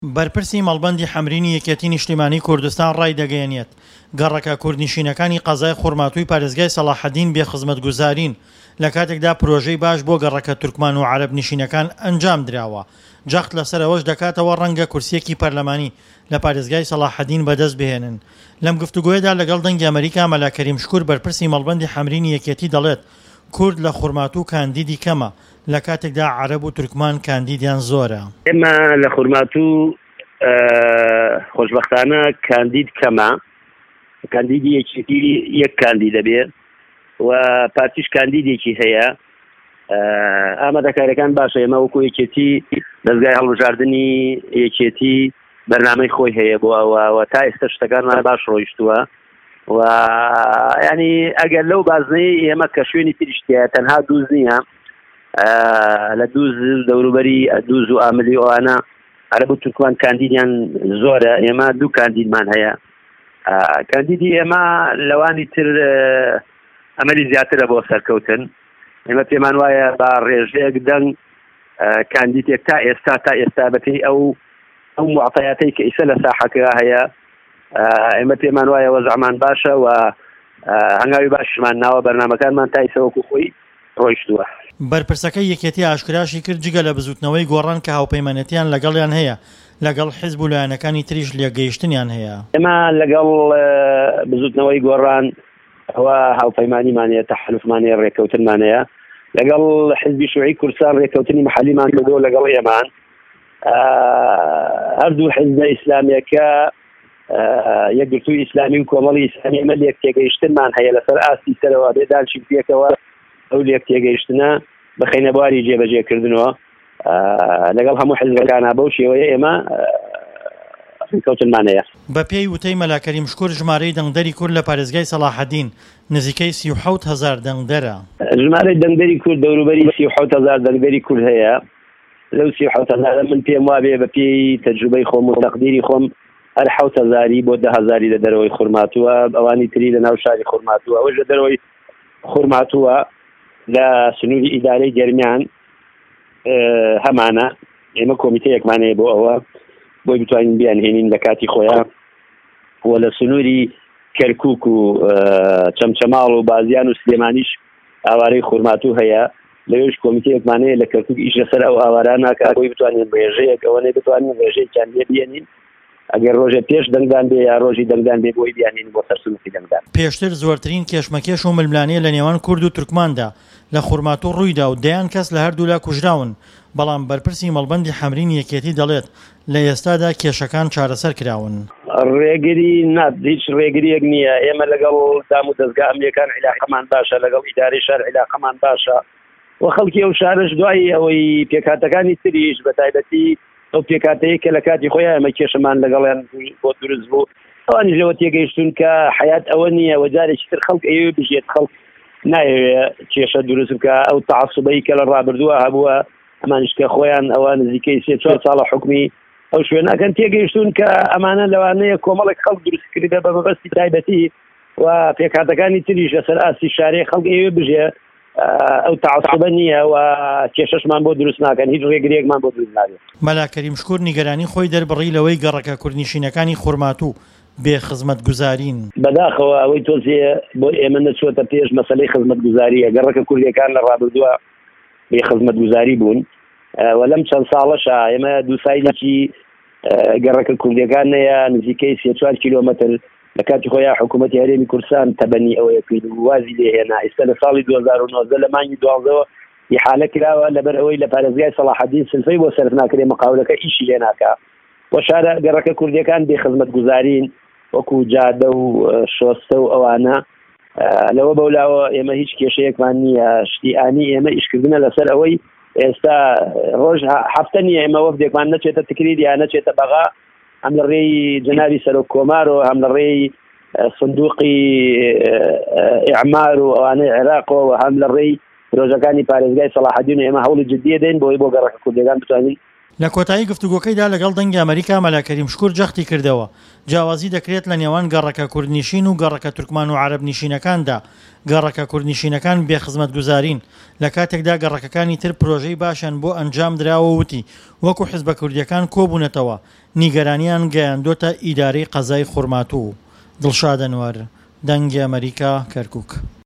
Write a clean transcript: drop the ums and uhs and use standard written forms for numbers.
بەرپرسی مەڵبەندی حەمرینی یەکێتی نیشتیمانی کوردستان ڕای دەگەیەنێت گەڕەکە کوردنشینەکانی قەزای خوڕماتووی پارێزگای سەلاحەدین بێخزمەتگوزارین لە کاتێکدا پرۆژەی باش بۆ گەڕەکە تورکمان و عەرەب نشینەکان ئەنجام دراوە. جەخت لەسەرەوەش دەکاتەوە ڕەنگە کورسیەکی پەرلەمانی لە پارێزگای سەلاحەدین بەدەست بهێنن. لەم گفتوگۆیەدا لەگەڵ دەنگی ئەمریکا مەلا کەریمشکوور بەرپرسی مەڵبەندی حەمرینی یەکێتی دەڵێت کورد لە خوڕماتوو کاندیدی کەمە لە کاتێکدا عەرەب و تورکمان کاندیدیان زۆرە. ئێمە لە خوڕماتوو خۆشبەختانە کاندید کەمە، کاندیدی یەکێتی یەک کاندید دەبێت و پارتیش کاندیدێکی هەیە. ئامادەکاریەکان باشە. ئێمە وەکو یەکێتی دەستگای هەڵبژاردننی یەکێتی بەرنامەی خۆی هەیە بۆ ئەوە تا ئێستا شتەکانمان باش ڕۆیشتووە و ینی ئەگەر لەو بازنەی ئێمە کە شوێنی تریشتە تەنها دووز نییە، لە دووز دەوروبەری دووز و ئاملی ئەوانە عەرەب و تورکمان کاندیدیان زۆرە. ئێمە دوو کاندیدمان هەیە. کاندیدی ئێمە لەوانی تر ئەمەلی زیاترە بۆ سەرکەوتن. ئێمە پێمان وایە با ڕێژەیەک دەنگ کاندیدێک تا ئێستا بەپێی ئەو موعتەیاتەی کە ئیسە لە ساحەکە هەیە، ئێمە پێمان وایە وەزعمان باشە و هەنگاوی باشمان ناوە بەرنامەکانمان تا ئیسە وەکو خۆی ڕۆیشتووە. بەرپرسەکەی یەکێتی ئاشکراشی کرد جگە لە بزوتنەوەی گۆڕان کە هاوپەیمانەتیان لەگەڵیان هەیە لەگەڵ حیزب و لایەنەکانی تریش لێگەیشتنیان هەیە. ئێمە لەگەڵ بزوتنەوەی گۆڕان ئەوە هاوپەیمانیمانەیە، تەحالوفمانەیە، ڕێکەوتنمانەیە. لەگەڵ حیزبی شوعی کوردستان ڕێکەوتنی مەحەلیمان کردەوە لەگەڵ ئێمان. هەردوو حیزبە ئیسلامیەکە یەکگرتووی ئیسلامی و کۆمەڵی ئیسلامی ئێمە لێک تێگەیشتنمان هەیە لەسەر ئاستی سەرەوە بێدانشی پێکەوە ئەو لێک تێگەیشتنە بەخینە بواری جێبەجێکردنەوە لەگەڵ هەموو حیزبەکانە بەو شێوەیە ئێمە ڕێکەوتنمانەیە. بە پێی وتەی مەلا کەریمشکوور ژمارەی دەنگدەری کورد لە پارێزگای سەلاحەدین نزیکەی 37,000 دەنگدەرە. ژمارەی دەنگدەری کورد دەوروبەری 37,000 دەنگدەری کورد هەیە. لەو 37,000 من پێم وابێ بە پێی تەجروبەی خۆم و تەقدیری خۆم هەر 7,000 بۆ 10,000 لە دەرەوەی خوڕماتووە، ئەوانی تری لە ناو شاری خوڕماتووە، ئەوەش لە دەرەوەی خوڕماتووە لە سنووری ئیدارەی گەرمیان هەمانە. ئێمە کۆمیتەیەکمانەیە بۆ ئەوە بۆی بتوانین بیانهێنین لە کاتی خۆیان و لە سنووری کەرکووک و چەمچەماڵ و بازیان و سلێمانیش ئاوارەی خوڕماتوو هەیە. لەوێش کۆمیتەیەکمانەیە لە کەرکووک ئیش لەسەر ئەو ئاوارانە کە بۆی بتوانین ڕێژەیەک ئەوەنەی بتوانین ڕێژەیەکیان لێ بێنین ئەگەر ڕۆژە پێش دەنگدان بێ یا ڕۆژی دەنگدان بێ بۆی بیانین بۆ سەرسوونەکەی دەنگدان. پێشتر زۆرترین کێشمەکێش و ململانەیە لە نێوان کورد و تورکماندا لە خوڕماتوو ڕوویدا و دەیان کەس لە هەردوولا کوژراون، بەڵام بەرپرسی مەڵبەندی حەمرینی یەکێتی دەڵێت لە ئێستادا کێشەکان چارەسەر کراون. ڕێگری هیچ ڕێگریەک نییە. ئێمە لەگەڵ دام و دەستگا ئەمریکان عیلاقەمان باشە، لەگەڵ ئیدارەی شار عیلاقەمان باشە و خەڵکی ئەو شارش دوای ئەوەی پێکاتەکانی تریش بە تایبەتی ئەو پێکاتەیە کە لە کاتی خۆیان ئەمە کێشەمان لەگەڵیان بۆ دروست بوو، ئەوانیش لەوە تێگەیشتون کە حیات ئەوە نییە و جارێکی تر خەڵک ئەوێ بژێت خەڵک نایەوێت کێشە دروست بکە. ئەو تەعەسوبەی کە لە ڕابردووە هەبووە ئەمانیش کە خۆیان ئەوە نزیکەی 3-4 ساڵە حکمی ئەو شوێنەکەن تێگەیشتون کە ئەمانە لەوانەیە کۆمەڵێک خەڵک دروست کردە بە مەبەستی تایبەتی و پێکاتەکانی تریش لەسەر ئاستی شارەی خەڵک ئەوێ بژێ. ئەو تەعەسوبە نییە و کێشەشمان بۆ دروست ناکەن، هیچ ڕێگرێکمان بۆ دروست ناکەن. مەلا کەریمشکوور نیگەرانی خۆی دەربڕی لەوەی گەڕەکە کوردنشینەکانی خوڕماتوو بێخزمەتگوزارین. بەداخەوە ئەوەی تۆزێ بۆ ئێمە نەچووەتە پێش مەسەلەی خزمەتگوزاریە. گەڕەکە کوردیەکان لە ڕابردووە بێخزمەتگوزاری بوون و لەم چەند ساڵەشە ئێمە دوو سایلێکی گەڕەکە کوردیەکان هەیە نزیکەی 3-4 کیلۆمەتر لە کاتی خۆیان حکوومەتی هەرێمی کوردستان تەبەنی ئەوەیە کرد و وازی لێهێنا. ئێستا لە ساڵی 2019 لە مانگی 12 ئیحالە کراوە لەبەر ئەوەی لە پارێزگای سەلاحەدین سلفەی بۆ سەرف ناکرێ مقاولەکە ئیشی لێ ناکا و شارە گەڕەکە کوردیەکان بێخزمەتگوزارین وەکو جادە و شۆستە و ئەوانە. لەوە بەولاوە ئێمە هیچ کێشەیەکمان نییە. شتی ئانی ئێمە ئیشکردنە لەسەر ئەوەی ئێستا ڕۆژ هەفتە نییە ئێمە وەفدێکمان نەچێتە تکریر یا نەچێتە بەغا، هەم لە ڕێی جەنابی سەرۆک کۆمار و هەم لە ڕێی سندوقی ئیعمار و ئەوانەی عێراقەوە و هەم لە ڕێی پرۆژەکانی پارێزگای سەلاحەدین و ئێمە هەوڵی جددیە دێن بۆی بۆ گەڕەکە کوردیەکان بتوانین لە کۆتایی گفتوگۆکەیدا لەگەڵ دەنگی ئەمریکا مەلا کەریمشکوور جەختی کردەوە جیاوازی دەکرێت لە نێوان گەڕەکە کوردنشین و گەڕەکە تورکمان و عەرەب نشینەکاندا گەڕەکە کوردنشینەکان بێخزمەتگوزارین لە کاتێکدا گەڕەکەکانی تر پرۆژەی باشیان بۆ ئەنجام درراوە وتی وەکو حیزبە کوردیەکان کۆبوونەتەوە نیگەرانیان گەیاندۆتە ئیدارەی قەزای خورماتوو. دڵشاد ئەنوەر، دەنگی ئەمریکا، کەرکووک.